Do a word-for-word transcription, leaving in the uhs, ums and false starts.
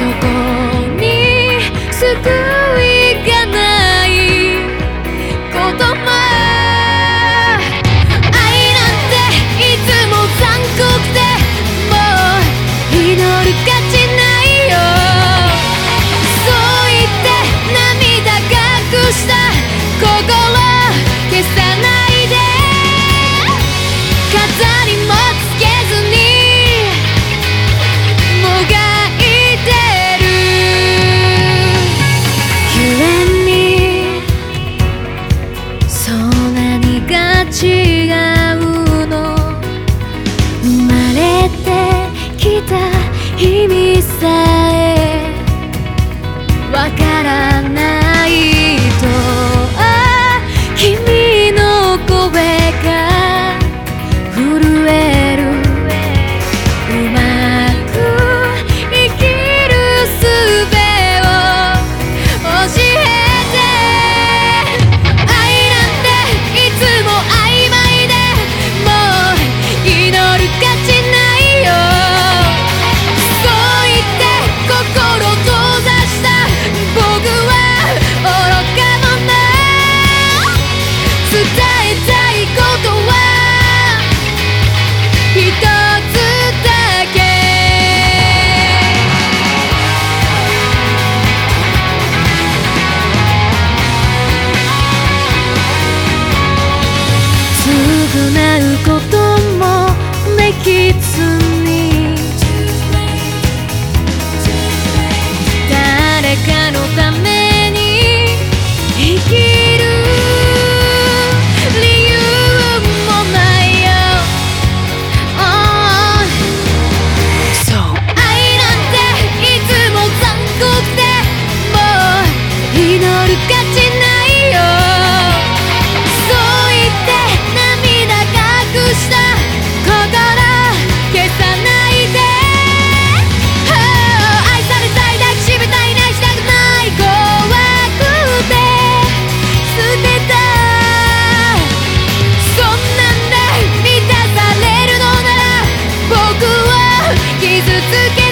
こに救いがないことも愛なんていつも残酷でもう祈る価値ないよそう言って涙隠した心消さないで飾りもつけずにもがいてるゆえにそう何が違うの生まれてきた意味さえわからないと君の声が震えるうまく生きる術を教えて愛なんていつも曖昧でもう祈る価値ないよそう言って心閉ざした僕は愚か者伝えたいことは一つだけ償うこともできずに誰かのために生きる理由もないよそう愛なんていつも残酷でもう祈る価値ないよそう言って涙隠した心消さないで愛されたい抱きしめたい泣きたくない怖くて捨てたそんなんで満たされるのなら僕を傷つけ